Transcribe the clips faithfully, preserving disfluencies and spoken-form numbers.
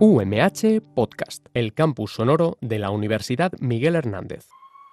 U M H Podcast, el campus sonoro de la Universidad Miguel Hernández.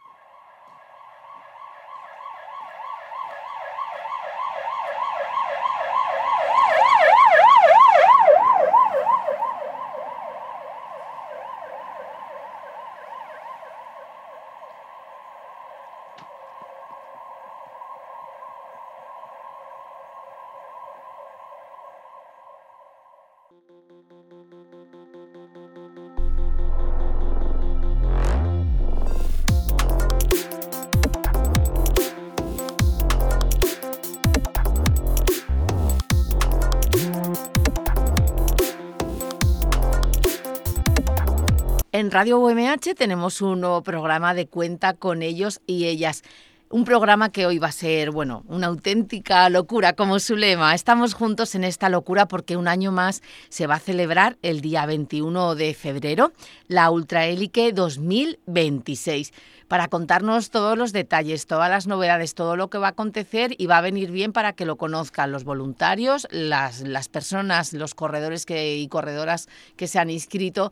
En Radio U M H tenemos un nuevo programa de Cuenta con ellos y ellas. Un programa que hoy va a ser, bueno, una auténtica locura, como su lema. Estamos juntos en esta locura porque un año más se va a celebrar el día veintiuno de febrero, la Ultraélite dos mil veintiséis. Para contarnos todos los detalles, todas las novedades, todo lo que va a acontecer, y va a venir bien para que lo conozcan los voluntarios, las, las personas, los corredores que, y corredoras que se han inscrito,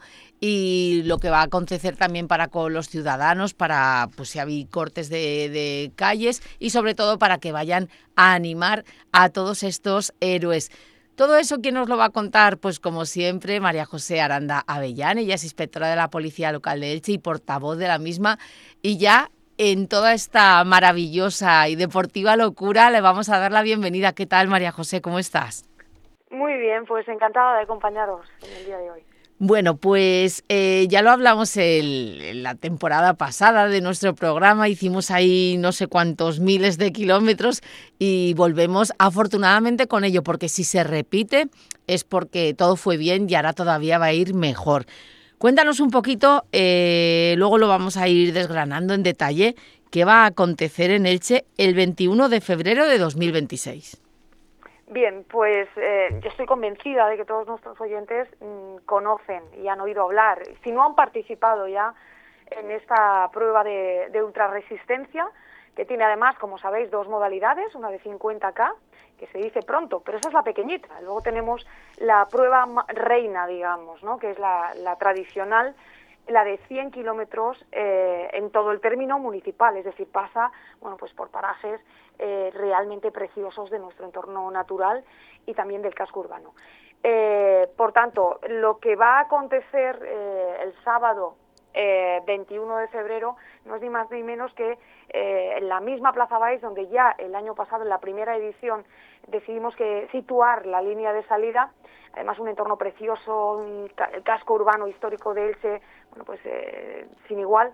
y lo que va a acontecer también para con los ciudadanos, para pues si hay cortes de, de calles, y sobre todo para que vayan a animar a todos estos héroes. Todo eso, ¿quién nos lo va a contar? Pues como siempre, María José Aranda Avellán. Ella es inspectora de la Policía Local de Elche y portavoz de la misma. Y ya en toda esta maravillosa y deportiva locura le vamos a dar la bienvenida. ¿Qué tal, María José? ¿Cómo estás? Muy bien, pues encantada de acompañaros en el día de hoy. Bueno, pues eh, ya lo hablamos el, en la temporada pasada de nuestro programa, hicimos ahí no sé cuántos miles de kilómetros y volvemos afortunadamente con ello, porque si se repite es porque todo fue bien y ahora todavía va a ir mejor. Cuéntanos un poquito, eh, luego lo vamos a ir desgranando en detalle, qué va a acontecer en Elche el veintiuno de febrero de dos mil veintiséis. Bien, pues eh, yo estoy convencida de que todos nuestros oyentes mmm, conocen y han oído hablar, si no han participado ya en esta prueba de, de ultrarresistencia, que tiene además, como sabéis, dos modalidades, una de cincuenta K, que se dice pronto, pero esa es la pequeñita. Luego tenemos la prueba reina, digamos, ¿no?, que es la, la tradicional, la de cien kilómetros eh, en todo el término municipal, es decir, pasa, bueno, pues por parajes eh, realmente preciosos de nuestro entorno natural y también del casco urbano. Eh, por tanto, lo que va a acontecer eh, el sábado eh, veintiuno de febrero no es ni más ni menos que eh, en la misma Plaza Baix, donde ya el año pasado, en la primera edición, decidimos que situar la línea de salida. Además, un entorno precioso, un ca- el casco urbano histórico de Elche, bueno, pues eh, sin igual.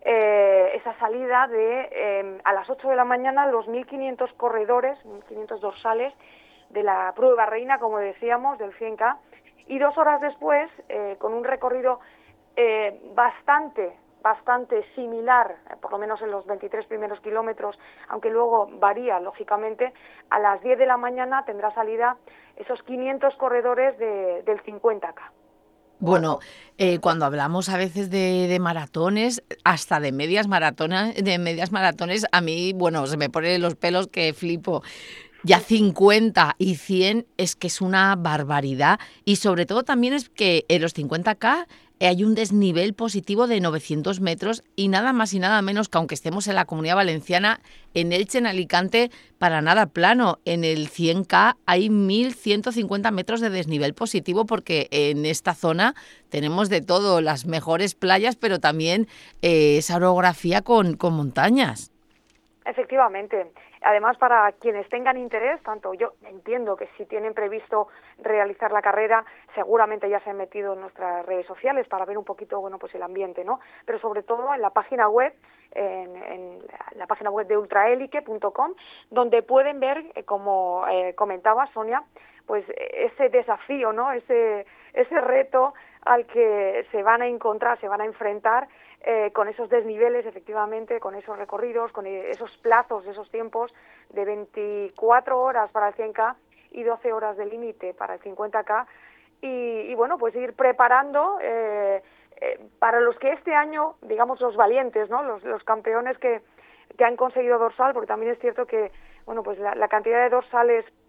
Eh, esa salida de eh, a las ocho de la mañana, los mil quinientos corredores, mil quinientos dorsales de la prueba reina, como decíamos, del cien K, y dos horas después, eh, con un recorrido eh, bastante, bastante similar, eh, por lo menos en los veintitrés primeros kilómetros, aunque luego varía, lógicamente, a las diez de la mañana tendrá salida esos quinientos corredores de, del cincuenta K. Bueno, eh, cuando hablamos a veces de, de maratones, hasta de medias maratones, de medias maratones, a mí, bueno, se me ponen los pelos que flipo. Ya cincuenta y cien es que es una barbaridad, y sobre todo también es que en los cincuenta K hay un desnivel positivo de novecientos metros y nada más y nada menos que, aunque estemos en la Comunidad Valenciana, en Elche, en Alicante, para nada plano. En el cien K hay mil ciento cincuenta metros de desnivel positivo, porque en esta zona tenemos de todo, las mejores playas, pero también eh, esa orografía con, con montañas. Efectivamente. Además, para quienes tengan interés, tanto yo entiendo que si tienen previsto realizar la carrera, seguramente ya se han metido en nuestras redes sociales para ver un poquito, bueno, pues el ambiente, ¿no? Pero sobre todo en la página web, en, en la página web de ultraélite punto com, donde pueden ver, eh, como eh, comentaba Sonia, pues ese desafío, ¿no? Ese, ese reto al que se van a encontrar, se van a enfrentar eh, con esos desniveles, efectivamente, con esos recorridos, con esos plazos, esos tiempos de veinticuatro horas para el cien K y doce horas de límite para el cincuenta K. Y, y bueno, pues ir preparando eh, eh, para los que este año, digamos, los valientes, ¿no? Los, los campeones que, que han conseguido dorsal, porque también es cierto que, bueno, pues la, la cantidad de dorsales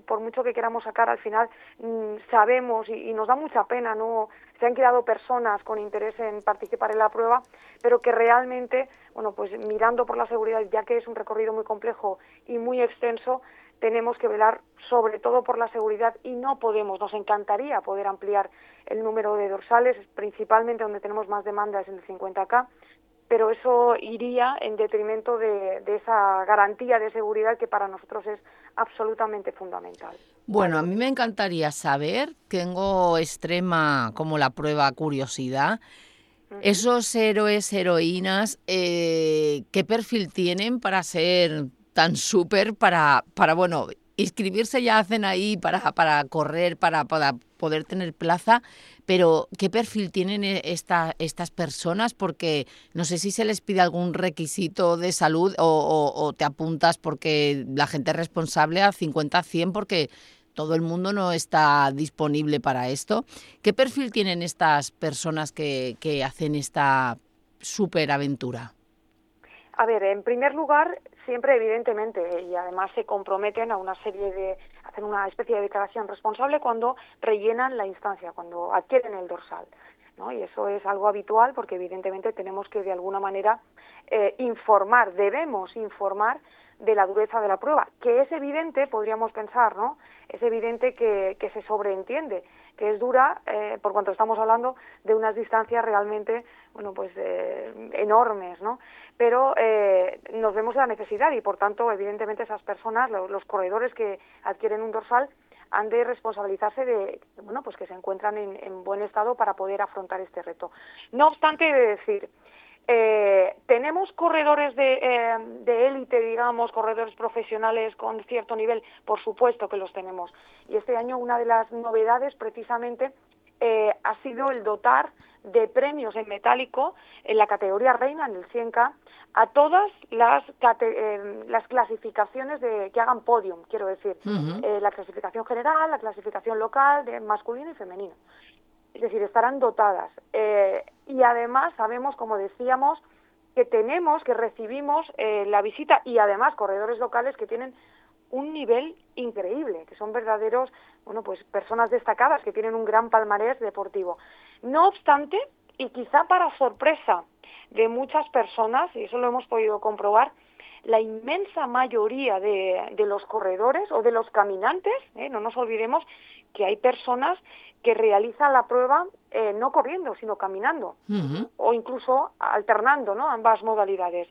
por mucho que queramos sacar, al final mmm, sabemos y, y nos da mucha pena, ¿no? Se han creado personas con interés en participar en la prueba, pero que realmente, bueno, pues mirando por la seguridad, ya que es un recorrido muy complejo y muy extenso, tenemos que velar sobre todo por la seguridad y no podemos, nos encantaría poder ampliar el número de dorsales, principalmente donde tenemos más demandas en el cincuenta K, pero eso iría en detrimento de, de esa garantía de seguridad que para nosotros es absolutamente fundamental. Bueno, a mí me encantaría saber, tengo extrema como la prueba curiosidad, uh-huh. esos héroes, heroínas, eh, ¿qué perfil tienen para ser tan súper, para, para, bueno, inscribirse ya hacen ahí para, para correr, para, para poder tener plaza, pero ¿qué perfil tienen esta, estas personas? Porque no sé si se les pide algún requisito de salud o, o, o te apuntas porque la gente es responsable a cincuenta a cien porque todo el mundo no está disponible para esto. ¿Qué perfil tienen estas personas que, que hacen esta superaventura? A ver, en primer lugar, siempre evidentemente, y además se comprometen a una serie de, hacen una especie de declaración responsable cuando rellenan la instancia, cuando adquieren el dorsal, ¿no? Y eso es algo habitual porque evidentemente tenemos que de alguna manera eh, informar, debemos informar de la dureza de la prueba, que es evidente, podríamos pensar, ¿no? Es evidente que, que se sobreentiende, que es dura, eh, por cuanto estamos hablando de unas distancias realmente, bueno, pues eh, enormes, ¿no? Pero eh, nos vemos la necesidad y, por tanto, evidentemente esas personas, los, los corredores que adquieren un dorsal, han de responsabilizarse de, bueno, pues que se encuentran en, en buen estado para poder afrontar este reto. No obstante, he de decir, Eh, tenemos corredores de, eh, de élite, digamos, corredores profesionales con cierto nivel, por supuesto que los tenemos. Y este año una de las novedades precisamente eh, ha sido el dotar de premios en metálico en la categoría reina, en el cien K, a todas las, eh, las clasificaciones de, que hagan podium, quiero decir, uh-huh. eh, la clasificación general, la clasificación local, de masculino y femenino. Es decir, estarán dotadas. Eh, y además sabemos, como decíamos, que tenemos, que recibimos eh, la visita y además corredores locales que tienen un nivel increíble, que son verdaderos, bueno, pues personas destacadas que tienen un gran palmarés deportivo. No obstante, y quizá para sorpresa de muchas personas, y eso lo hemos podido comprobar, la inmensa mayoría de, de los corredores o de los caminantes, eh, no nos olvidemos que hay personas que realizan la prueba eh, no corriendo, sino caminando, uh-huh. o incluso alternando, ¿no?, ambas modalidades.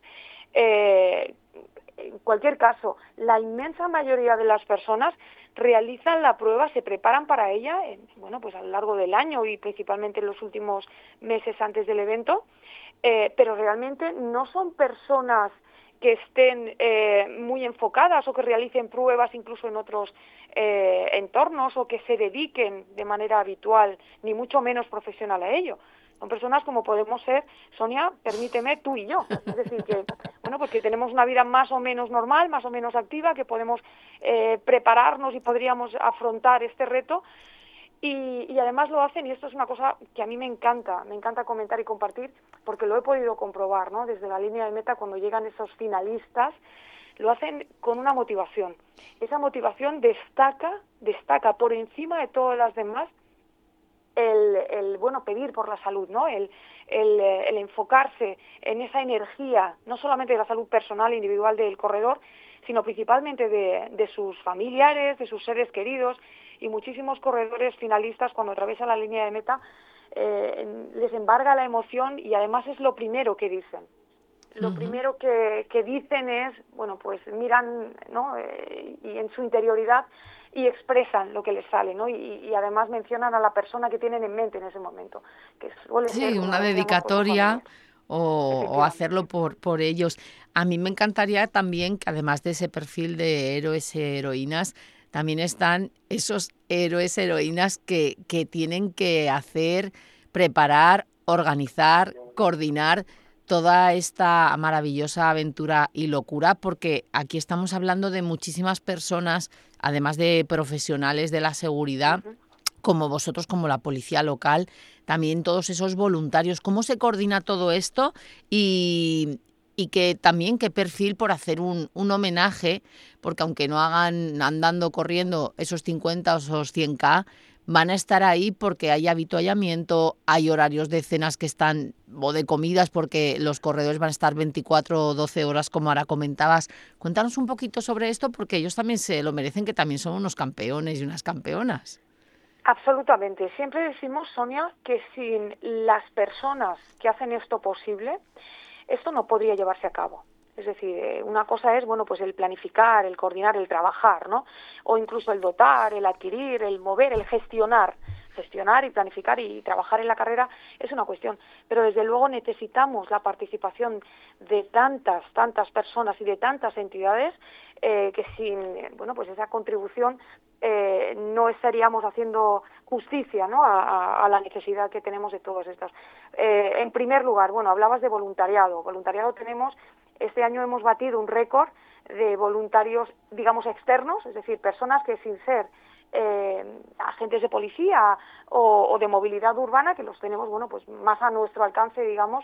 Eh, en cualquier caso, la inmensa mayoría de las personas realizan la prueba, se preparan para ella, eh, bueno, pues a lo largo del año y principalmente en los últimos meses antes del evento, eh, pero realmente no son personas que estén eh, muy enfocadas o que realicen pruebas incluso en otros eh, entornos o que se dediquen de manera habitual, ni mucho menos profesional a ello. Son personas como podemos ser, Sonia, permíteme, tú y yo. Es decir, que bueno, pues que tenemos una vida más o menos normal, más o menos activa, que podemos eh, prepararnos y podríamos afrontar este reto. Y, y además lo hacen, y esto es una cosa que a mí me encanta, me encanta comentar y compartir, porque lo he podido comprobar, ¿no? Desde la línea de meta, cuando llegan esos finalistas, lo hacen con una motivación. Esa motivación destaca, destaca por encima de todas las demás el, el bueno, pedir por la salud, ¿no? El, el, el enfocarse en esa energía, no solamente de la salud personal e individual del corredor, sino principalmente de, de sus familiares, de sus seres queridos. Y muchísimos corredores finalistas, cuando atraviesan la línea de meta, eh, les embarga la emoción y además es lo primero que dicen. Lo uh-huh. primero que, que dicen es, bueno, pues miran, ¿no?, eh, y en su interioridad y expresan lo que les sale, ¿no? Y, y además mencionan a la persona que tienen en mente en ese momento. Que suele sí, ser, una dedicatoria o, o hacerlo por, por ellos. A mí me encantaría también que además de ese perfil de héroes y heroínas, también están esos héroes, heroínas que, que tienen que hacer, preparar, organizar, coordinar toda esta maravillosa aventura y locura, porque aquí estamos hablando de muchísimas personas, además de profesionales de la seguridad, uh-huh. como vosotros, como la policía local, también todos esos voluntarios. ¿Cómo se coordina todo esto? Y, y que también qué perfil por hacer un, un homenaje, porque aunque no hagan andando, corriendo esos cincuenta o esos cien K, van a estar ahí porque hay avituallamiento, hay horarios de cenas que están, o de comidas, porque los corredores van a estar veinticuatro o doce horas, como ahora comentabas. Cuéntanos un poquito sobre esto, porque ellos también se lo merecen, que también son unos campeones y unas campeonas. Absolutamente. Siempre decimos, Sonia, que sin las personas que hacen esto posible, esto no podría llevarse a cabo. Es decir, una cosa es, bueno, pues el planificar, el coordinar, el trabajar, ¿no? O incluso el dotar, el adquirir, el mover, el gestionar. Gestionar y planificar y trabajar en la carrera es una cuestión, pero desde luego necesitamos la participación de tantas, tantas personas y de tantas entidades eh, que sin, bueno, pues esa contribución eh, no estaríamos haciendo justicia, ¿no?, a, a la necesidad que tenemos de todos estos. Eh, en primer lugar, bueno, hablabas de voluntariado. Voluntariado tenemos, este año hemos batido un récord de voluntarios, digamos, externos, es decir, personas que sin ser Eh, agentes de policía o, o de movilidad urbana, que los tenemos, bueno, pues más a nuestro alcance, digamos,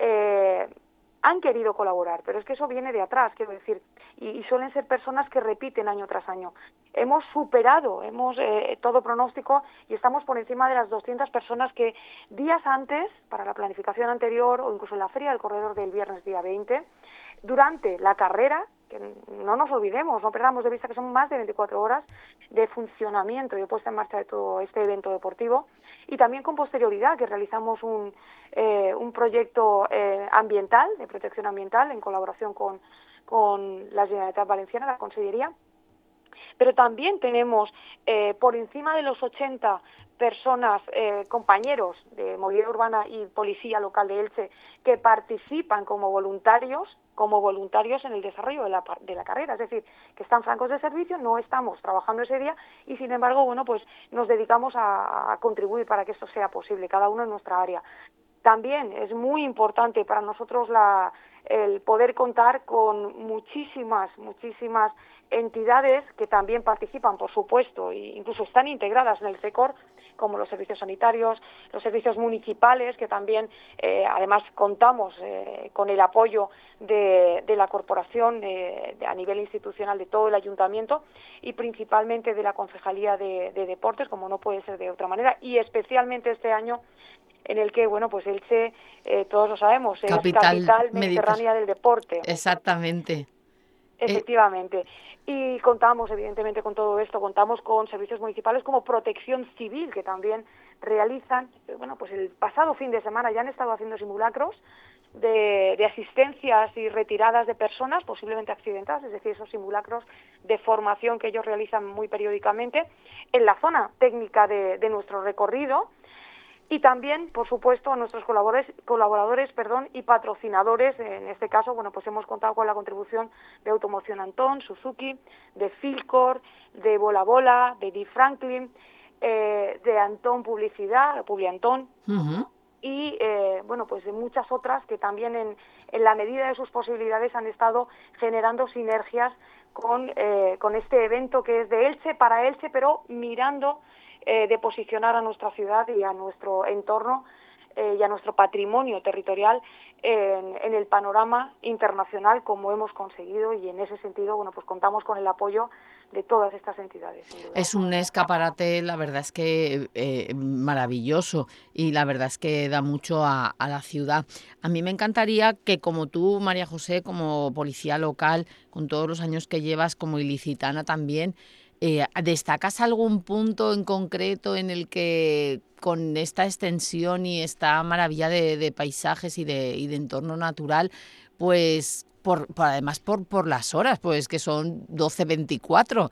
eh, han querido colaborar, pero es que eso viene de atrás, quiero decir, y, y suelen ser personas que repiten año tras año. Hemos superado, hemos eh, todo pronóstico y estamos por encima de las doscientas personas que días antes, para la planificación anterior o incluso en la feria del corredor del viernes día veinte, durante la carrera, que no nos olvidemos, no perdamos de vista que son más de veinticuatro horas de funcionamiento y de puesta en marcha de todo este evento deportivo, y también con posterioridad, que realizamos un, eh, un proyecto eh, ambiental, de protección ambiental, en colaboración con, con la Generalitat Valenciana, la Consellería. Pero también tenemos eh, por encima de los ochenta personas, eh, compañeros de movilidad urbana y policía local de Elche, que participan como voluntarios, como voluntarios en el desarrollo de la, de la carrera, es decir, que están francos de servicio, no estamos trabajando ese día y sin embargo, bueno, pues nos dedicamos a, a contribuir para que esto sea posible, cada uno en nuestra área. También es muy importante para nosotros la, el poder contar con muchísimas, muchísimas entidades que también participan, por supuesto, e incluso están integradas en el CECOR, como los servicios sanitarios, los servicios municipales, que también, eh, además, contamos eh, con el apoyo de, de la corporación eh, de, a nivel institucional de todo el ayuntamiento y principalmente de la Concejalía de, de Deportes, como no puede ser de otra manera, y especialmente este año en el que, bueno, pues Elche, eh, todos lo sabemos, es Capital, capital mediterránea del deporte. Exactamente. Efectivamente. Y contamos, evidentemente, con todo esto, contamos con servicios municipales como Protección Civil, que también realizan, bueno, pues el pasado fin de semana ya han estado haciendo simulacros de, de asistencias y retiradas de personas posiblemente accidentadas, es decir, esos simulacros de formación que ellos realizan muy periódicamente en la zona técnica de, de nuestro recorrido. Y también, por supuesto, a nuestros colaboradores, colaboradores perdón, y patrocinadores. En este caso, bueno, pues hemos contado con la contribución de Automoción Antón, Suzuki, de Filcor, de Bola Bola, de Di Franklin, eh, de Antón Publicidad, Publiantón, uh-huh. y, eh, bueno, pues de muchas otras que también, en, en la medida de sus posibilidades, han estado generando sinergias con, eh, con este evento que es de Elche, para Elche, pero mirando Eh, de posicionar a nuestra ciudad y a nuestro entorno eh, y a nuestro patrimonio territorial en, en el panorama internacional, como hemos conseguido, y en ese sentido, bueno, pues contamos con el apoyo de todas estas entidades. Es un escaparate, la verdad es que eh, maravilloso, y la verdad es que da mucho a, a la ciudad. A mí me encantaría que, como tú, María José, como policía local, con todos los años que llevas, como ilicitana también, Eh, ¿destacas algún punto en concreto en el que, con esta extensión y esta maravilla de, de paisajes y de, y de entorno natural, pues por, por además por, por las horas, pues que son doce veinticuatro,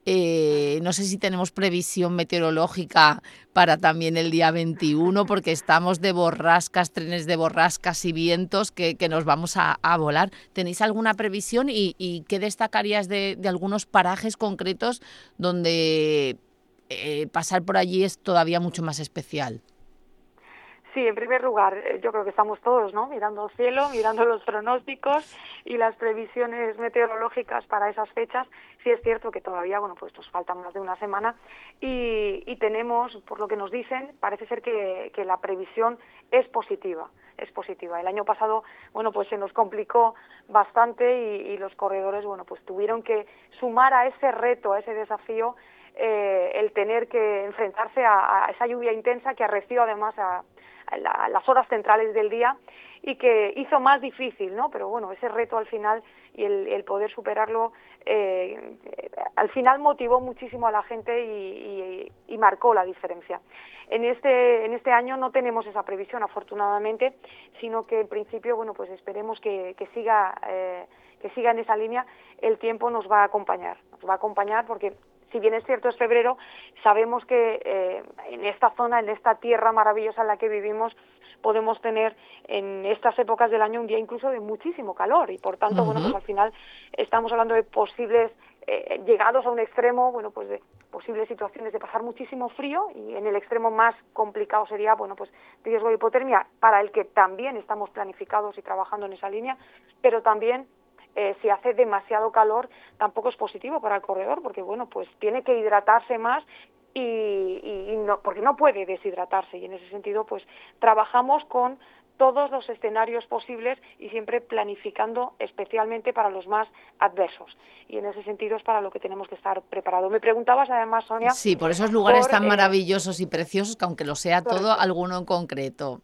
eh, no sé si tenemos previsión meteorológica para también el día veintiuno, porque estamos de borrascas, trenes de borrascas y vientos que, que nos vamos a, a volar. ¿Tenéis alguna previsión y, y qué destacarías de, de algunos parajes concretos donde eh, pasar por allí es todavía mucho más especial? Sí, en primer lugar, yo creo que estamos todos, ¿no?, mirando el cielo, mirando los pronósticos y las previsiones meteorológicas para esas fechas. Sí es cierto que todavía, bueno, pues nos falta más de una semana y, y tenemos, por lo que nos dicen, parece ser que, que la previsión es positiva. es positiva. El año pasado, bueno, pues se nos complicó bastante y, y los corredores, bueno, pues tuvieron que sumar a ese reto, a ese desafío, eh, el tener que enfrentarse a, a esa lluvia intensa que arreció además a, a, la, a las horas centrales del día y que hizo más difícil, ¿no? Pero bueno, ese reto al final y el, el poder superarlo, eh, al final motivó muchísimo a la gente y, y, y marcó la diferencia. En este, en este año no tenemos esa previsión, afortunadamente, sino que en principio, bueno, pues esperemos que, que siga, eh, que siga en esa línea. El tiempo nos va a acompañar, nos va a acompañar porque, si bien es cierto, es febrero, sabemos que eh, en esta zona, en esta tierra maravillosa en la que vivimos, podemos tener en estas épocas del año un día incluso de muchísimo calor y por tanto, uh-huh. bueno, pues al final estamos hablando de posibles eh, llegados a un extremo, bueno, pues de posibles situaciones de pasar muchísimo frío y en el extremo más complicado sería, bueno, pues riesgo de hipotermia, para el que también estamos planificados y trabajando en esa línea, pero también Eh, si hace demasiado calor tampoco es positivo para el corredor porque bueno pues tiene que hidratarse más y, y, y no, porque no puede deshidratarse y en ese sentido pues trabajamos con todos los escenarios posibles y siempre planificando especialmente para los más adversos y en ese sentido es para lo que tenemos que estar preparados. Me preguntabas además, Sonia, sí, por esos lugares por, tan eh, maravillosos y preciosos que aunque lo sea todo, correcto. Alguno en concreto.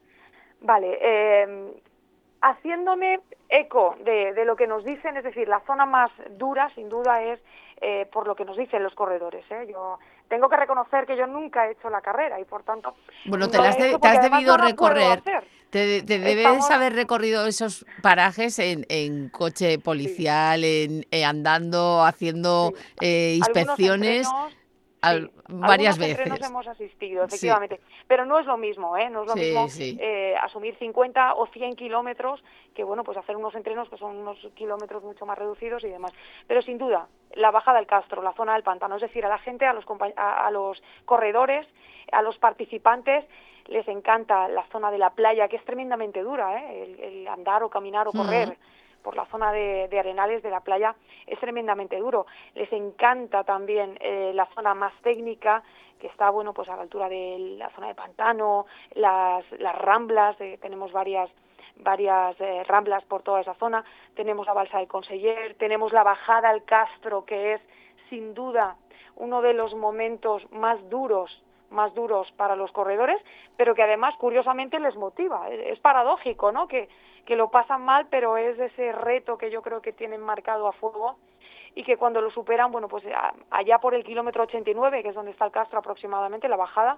Vale, eh, haciéndome eco de, de lo que nos dicen, es decir, la zona más dura, sin duda, es eh, por lo que nos dicen los corredores. ¿eh? Yo tengo que reconocer que yo nunca he hecho la carrera y, por tanto... Bueno, te, no las de, te has debido no recorrer, te, te debes Estamos... haber recorrido esos parajes en, en coche policial, sí. en, eh, andando, haciendo sí. eh, inspecciones... Al, sí, varias algunos veces. entrenos hemos asistido, efectivamente, sí. pero no es lo mismo, ¿eh? No es lo sí, mismo sí. Eh, asumir cincuenta o cien kilómetros que, bueno, pues hacer unos entrenos que son unos kilómetros mucho más reducidos y demás. Pero sin duda, la bajada del Castro, la zona del pantano, es decir, a la gente, a los, a, a los corredores, a los participantes, les encanta la zona de la playa, que es tremendamente dura, ¿eh? El, el andar o caminar o correr. Mm. por la zona de, de arenales de la playa es tremendamente duro. Les encanta también eh, la zona más técnica, que está, bueno, pues a la altura de la zona de pantano, las, las ramblas, eh, tenemos varias varias eh, ramblas por toda esa zona, tenemos la balsa del Conseller, tenemos la bajada al Castro, que es sin duda uno de los momentos más duros más duros para los corredores, pero que además curiosamente les motiva. Es paradójico, ¿no? Que, que lo pasan mal, pero es ese reto que yo creo que tienen marcado a fuego y que cuando lo superan, bueno, pues allá por el kilómetro ochenta y nueve, que es donde está el Castro aproximadamente, la bajada,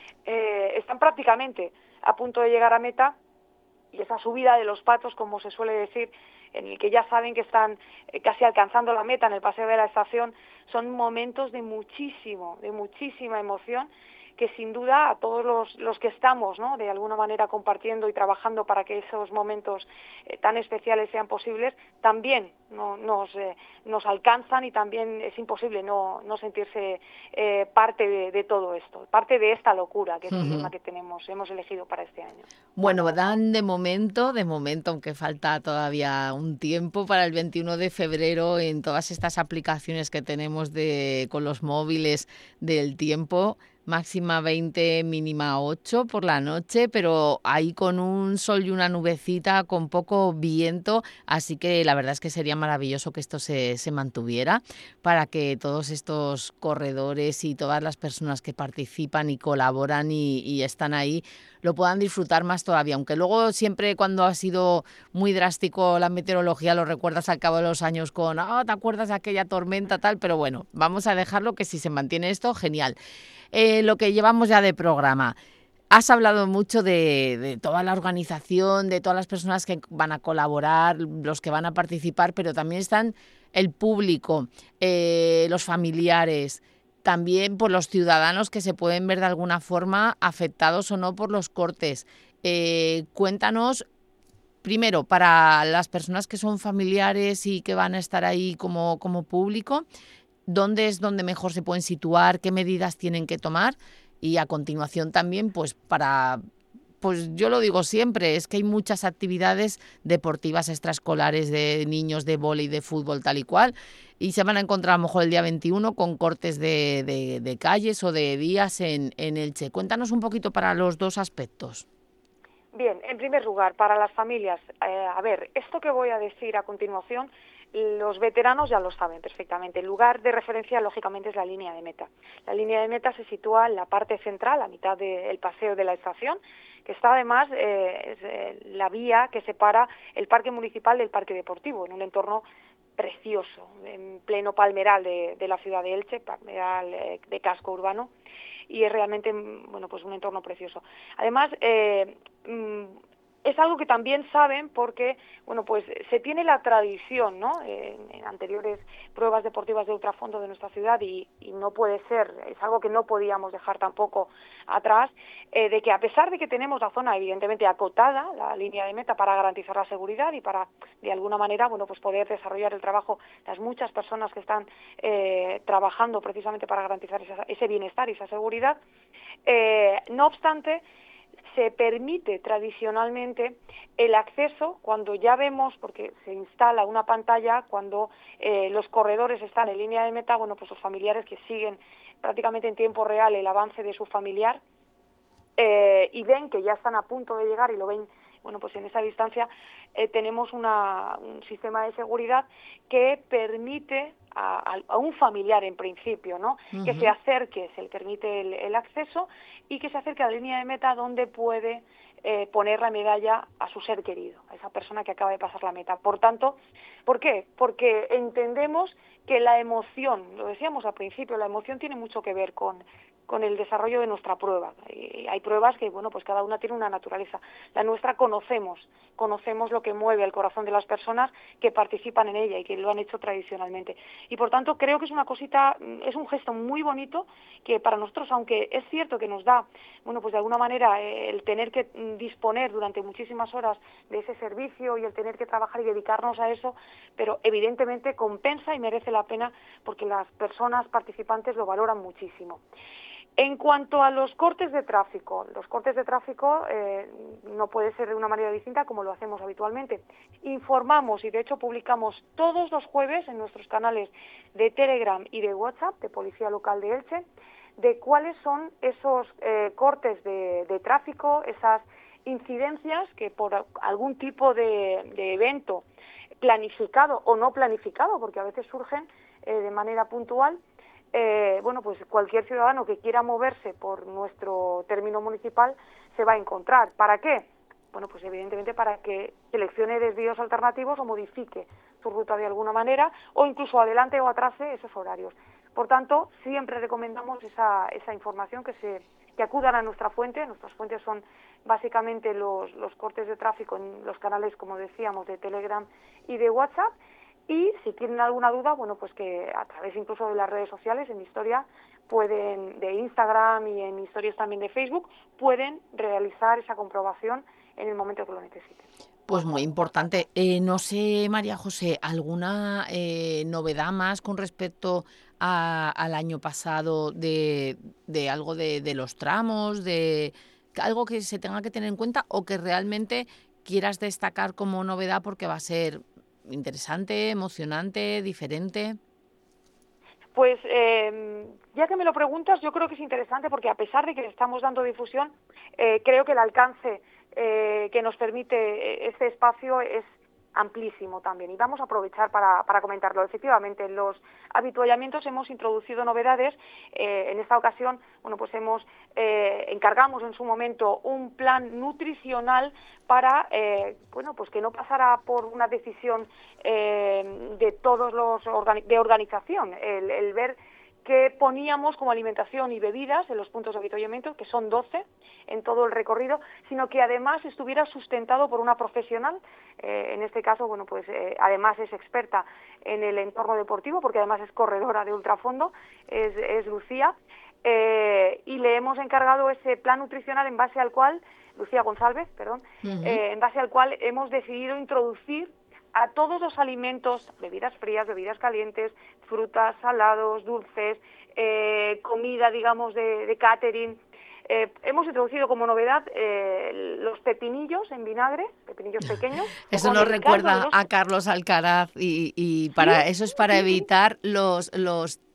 eh, están prácticamente a punto de llegar a meta y esa subida de los patos, como se suele decir, en el que ya saben que están eh, casi alcanzando la meta en el paseo de la estación, son momentos de muchísimo, de muchísima emoción que sin duda a todos los, los que estamos, ¿no?, de alguna manera compartiendo y trabajando para que esos momentos eh, tan especiales sean posibles, también no, nos, eh, nos alcanzan y también es imposible no, no sentirse eh, parte de, de todo esto, parte de esta locura que es el tema que tenemos, hemos elegido para este año. Bueno, dan de momento, de momento, aunque falta todavía un tiempo para el veintiuno de febrero en todas estas aplicaciones que tenemos de con los móviles del tiempo, máxima veinte, mínima ocho por la noche, pero ahí con un sol y una nubecita, con poco viento, así que la verdad es que sería maravilloso que esto se, se mantuviera para que todos estos corredores y todas las personas que participan y colaboran y, y están ahí lo puedan disfrutar más todavía, aunque luego siempre cuando ha sido muy drástico la meteorología lo recuerdas al cabo de los años con, ah, oh, ¿te acuerdas de aquella tormenta tal? Pero bueno, vamos a dejarlo que si se mantiene esto, genial. Eh, lo que llevamos ya de programa. Has hablado mucho de, de toda la organización, de todas las personas que van a colaborar, los que van a participar, pero también están el público, eh, los familiares, también por los ciudadanos que se pueden ver de alguna forma afectados o no por los cortes. Eh, cuéntanos, primero, para las personas que son familiares y que van a estar ahí como, como público, ¿dónde es donde mejor se pueden situar? ¿Qué medidas tienen que tomar? Y a continuación también, pues para, pues yo lo digo siempre, es que hay muchas actividades deportivas extraescolares de niños, de vóley, de fútbol, tal y cual, y se van a encontrar a lo mejor el día veintiuno con cortes de, de, de calles o de días en, en Elche. Cuéntanos un poquito para los dos aspectos. Bien, en primer lugar, para las familias, eh, a ver, esto que voy a decir a continuación, los veteranos ya lo saben perfectamente. El lugar de referencia, lógicamente, es la línea de meta. La línea de meta se sitúa en la parte central, a mitad del paseo de la estación, que está además eh, es, eh, la vía que separa el parque municipal del parque deportivo, en un entorno precioso, en pleno palmeral de, de la ciudad de Elche, palmeral eh, de casco urbano, y es realmente, bueno, pues un entorno precioso. Además, eh, es algo que también saben porque, bueno, pues se tiene la tradición, ¿no?, en, en anteriores pruebas deportivas de ultrafondo de nuestra ciudad, y, y no puede ser, es algo que no podíamos dejar tampoco atrás, eh, de que a pesar de que tenemos la zona evidentemente acotada, la línea de meta, para garantizar la seguridad y para, de alguna manera, bueno, pues poder desarrollar el trabajo, las muchas personas que están eh, trabajando precisamente para garantizar esa, ese bienestar y esa seguridad, eh, no obstante, se permite tradicionalmente el acceso cuando ya vemos, porque se instala una pantalla cuando eh, los corredores están en línea de meta, bueno, pues los familiares que siguen prácticamente en tiempo real el avance de su familiar eh, y ven que ya están a punto de llegar y lo ven, bueno, pues en esa distancia eh, tenemos una, un sistema de seguridad que permite a, a, a un familiar en principio, ¿no?, uh-huh. que se acerque, se le permite el, el acceso y que se acerque a la línea de meta donde puede eh, poner la medalla a su ser querido, a esa persona que acaba de pasar la meta. Por tanto, ¿por qué? Porque entendemos que la emoción, lo decíamos al principio, la emoción tiene mucho que ver con, con el desarrollo de nuestra prueba. Y hay pruebas que, bueno, pues cada una tiene una naturaleza. La nuestra conocemos, conocemos lo que mueve el corazón de las personas que participan en ella y que lo han hecho tradicionalmente. Y por tanto creo que es una cosita, es un gesto muy bonito que para nosotros, aunque es cierto que nos da, bueno, pues de alguna manera eh, el tener que disponer durante muchísimas horas de ese servicio y el tener que trabajar y dedicarnos a eso, pero evidentemente compensa y merece la pena porque las personas participantes lo valoran muchísimo. En cuanto a los cortes de tráfico, los cortes de tráfico eh, no puede ser de una manera distinta como lo hacemos habitualmente. Informamos y de hecho publicamos todos los jueves en nuestros canales de Telegram y de WhatsApp de Policía Local de Elche de cuáles son esos eh, cortes de, de tráfico, esas incidencias que por algún tipo de, de evento planificado o no planificado, porque a veces surgen eh, de manera puntual, Eh, bueno, pues cualquier ciudadano que quiera moverse por nuestro término municipal se va a encontrar. ¿Para qué? Bueno, pues evidentemente para que seleccione desvíos alternativos o modifique su ruta de alguna manera o incluso adelante o atrase esos horarios. Por tanto, siempre recomendamos esa, esa información, que se que acudan a nuestra fuente. Nuestras fuentes son básicamente los, los cortes de tráfico en los canales, como decíamos, de Telegram y de WhatsApp. Y si tienen alguna duda, bueno, pues que a través incluso de las redes sociales, en Historia, pueden, de Instagram y en historias también de Facebook, pueden realizar esa comprobación en el momento que lo necesiten. Pues muy importante. Eh, no sé, María José, ¿alguna eh, novedad más con respecto a, al año pasado de, de algo de, de los tramos, de algo que se tenga que tener en cuenta o que realmente quieras destacar como novedad porque va a ser interesante, emocionante, diferente? Pues eh, ya que me lo preguntas, yo creo que es interesante porque a pesar de que le estamos dando difusión, eh, creo que el alcance eh, que nos permite este espacio es amplísimo también y vamos a aprovechar para, para comentarlo. Efectivamente, en los habituallamientos hemos introducido novedades. Eh, en esta ocasión, bueno, pues hemos eh, encargamos en su momento un plan nutricional para, eh, bueno, pues que no pasara por una decisión eh, de todos los organi- de organización, el, el ver que poníamos como alimentación y bebidas en los puntos de avituallamiento, que son doce en todo el recorrido, sino que además estuviera sustentado por una profesional, eh, en este caso, bueno, pues eh, además es experta en el entorno deportivo, porque además es corredora de ultrafondo, es, es Lucía, eh, y le hemos encargado ese plan nutricional en base al cual, Lucía González, perdón, uh-huh. eh, en base al cual hemos decidido introducir a todos los alimentos, bebidas frías, bebidas calientes, frutas, salados, dulces, eh, comida, digamos, de, de catering. Eh, hemos introducido como novedad eh, los pepinillos en vinagre, pepinillos pequeños. Eso nos recuerda los... a Carlos Alcaraz y, y para ¿Sí? eso es para evitar los, los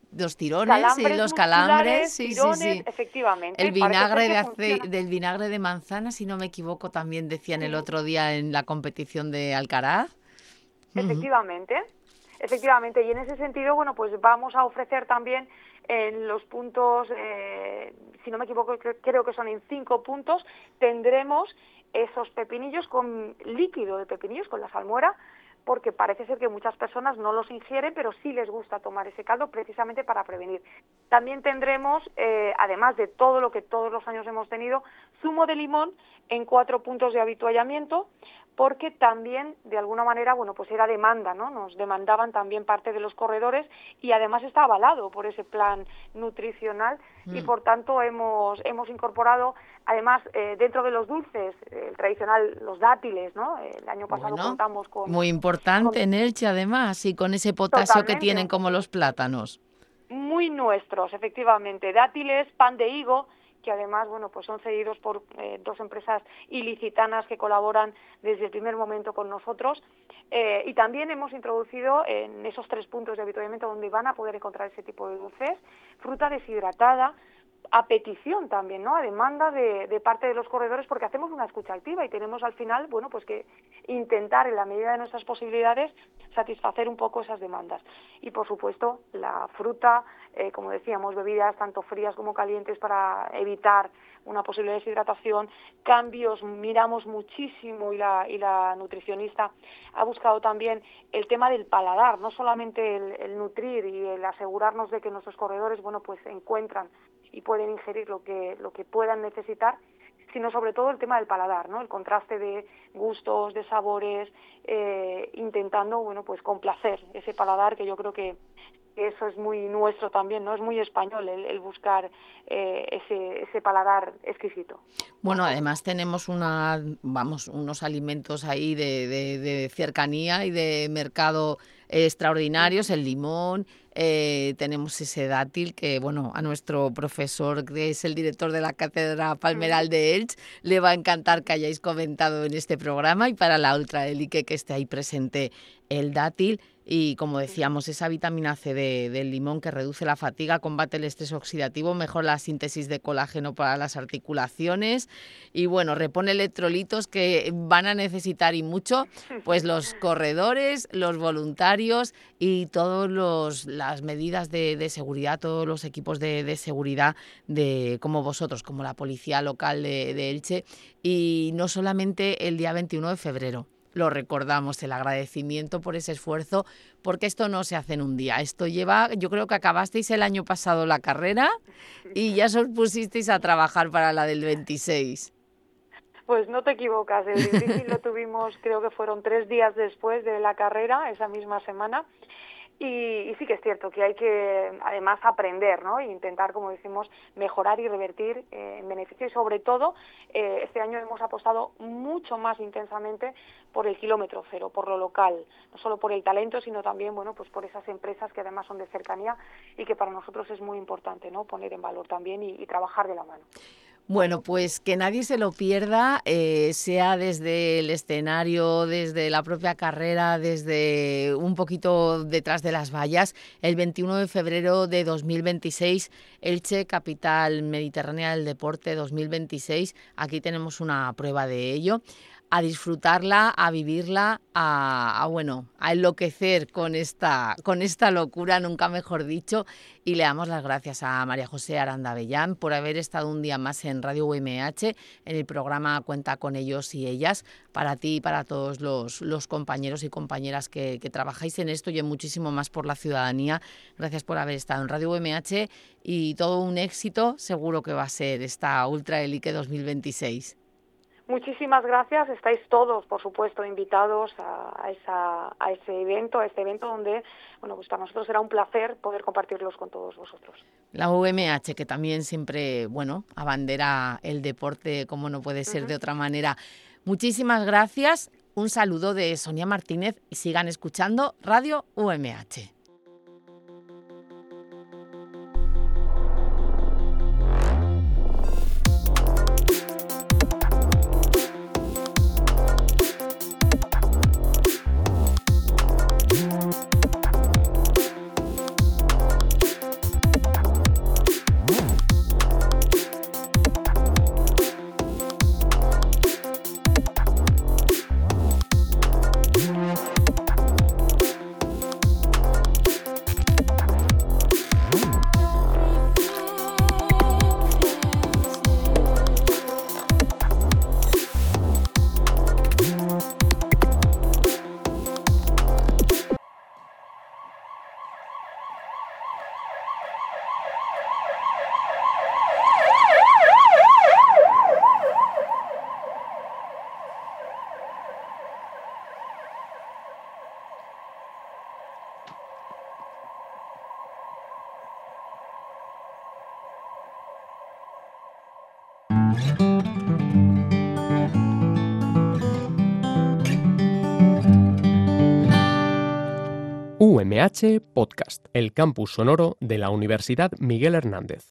los tirones calambres y los calambres, sí, tirones, sí, sí. Efectivamente. El vinagre de ace- del vinagre de manzana, si no me equivoco, también decían el otro día en la competición de Alcaraz. Efectivamente, efectivamente. Y en ese sentido, bueno, pues vamos a ofrecer también en los puntos, eh, si no me equivoco, creo que son en cinco puntos, tendremos esos pepinillos con líquido de pepinillos, con la salmuera, porque parece ser que muchas personas no los ingieren, pero sí les gusta tomar ese caldo precisamente para prevenir. También tendremos, eh, además de todo lo que todos los años hemos tenido, zumo de limón en cuatro puntos de avituallamiento, porque también, de alguna manera, bueno, pues era demanda, ¿no? Nos demandaban también parte de los corredores y además está avalado por ese plan nutricional mm. y, por tanto, hemos hemos incorporado, además, eh, dentro de los dulces, eh, el tradicional, los dátiles, ¿no? El año pasado bueno, contamos con... muy importante con, en Elche, además, y con ese potasio que tienen como los plátanos. Muy nuestros, efectivamente. Dátiles, pan de higo, que además, bueno, pues son cedidos por eh, dos empresas ilicitanas que colaboran desde el primer momento con nosotros. Eh, y también hemos introducido en esos tres puntos de avituallamiento donde van a poder encontrar ese tipo de dulces, fruta deshidratada, a petición también, ¿no? A demanda de, de parte de los corredores, porque hacemos una escucha activa y tenemos al final, bueno, pues que intentar en la medida de nuestras posibilidades satisfacer un poco esas demandas. Y por supuesto la fruta, eh, como decíamos, bebidas tanto frías como calientes para evitar una posible deshidratación, cambios, miramos muchísimo y la, y la nutricionista ha buscado también el tema del paladar, no solamente el, el nutrir y el asegurarnos de que nuestros corredores, bueno, pues encuentran y pueden ingerir lo que lo que puedan necesitar, sino sobre todo el tema del paladar, ¿no? El contraste de gustos, de sabores, eh, intentando, bueno, pues complacer ese paladar, que yo creo que eso es muy nuestro también, ¿no? Es muy español el, el buscar eh, ese, ese paladar exquisito. Bueno, además tenemos una, vamos, unos alimentos ahí de, de, de cercanía y de mercado extraordinarios, el limón, eh, tenemos ese dátil que, bueno, a nuestro profesor, que es el director de la Cátedra Palmeral de Elche, le va a encantar que hayáis comentado en este programa, y para la ultraélite que esté ahí presente el dátil. Y como decíamos, esa vitamina C de, del limón que reduce la fatiga, combate el estrés oxidativo, mejora la síntesis de colágeno para las articulaciones y, bueno, repone electrolitos que van a necesitar y mucho, pues los corredores, los voluntarios y todas las medidas de, de seguridad, todos los equipos de, de seguridad de como vosotros, como la policía local de, de Elche. Y no solamente el día veintiuno de febrero. Lo recordamos, el agradecimiento por ese esfuerzo, porque esto no se hace en un día. Esto lleva, yo creo que acabasteis el año pasado la carrera y ya os pusisteis a trabajar para la del veintiséis. Pues no te equivocas, el difícil lo tuvimos, creo que fueron tres días después de la carrera, esa misma semana. Y, y sí que es cierto que hay que, además, aprender, ¿no? E intentar, como decimos, mejorar y revertir eh, en beneficio. Y sobre todo, eh, este año hemos apostado mucho más intensamente por el kilómetro cero, por lo local. No solo por el talento, sino también, bueno, pues por esas empresas que además son de cercanía y que para nosotros es muy importante, ¿no? Poner en valor también y, y trabajar de la mano. Bueno, pues que nadie se lo pierda, eh, sea desde el escenario, desde la propia carrera, desde un poquito detrás de las vallas. El veintiuno de febrero de dos mil veintiséis, Elche, capital mediterránea del deporte dos mil veintiséis. Aquí tenemos una prueba de ello. A disfrutarla, a vivirla, a, a bueno, a enloquecer con esta, con esta locura, nunca mejor dicho. Y le damos las gracias a María José Aranda Avellán por haber estado un día más en Radio U M H, en el programa Cuenta con ellos y ellas, para ti y para todos los, los compañeros y compañeras que, que trabajáis en esto y en muchísimo más por la ciudadanía. Gracias por haber estado en Radio U M H y todo un éxito seguro que va a ser esta Ultra Elite dos mil veintiséis. Muchísimas gracias. Estáis todos, por supuesto, invitados a, a, esa, a ese evento, a este evento donde, bueno, pues para nosotros será un placer poder compartirlos con todos vosotros. La U M H, que también siempre, bueno, abandera el deporte como no puede ser uh-huh. de otra manera. Muchísimas gracias. Un saludo de Sonia Martínez y sigan escuchando Radio U M H. U M H Podcast, el campus sonoro de la Universidad Miguel Hernández.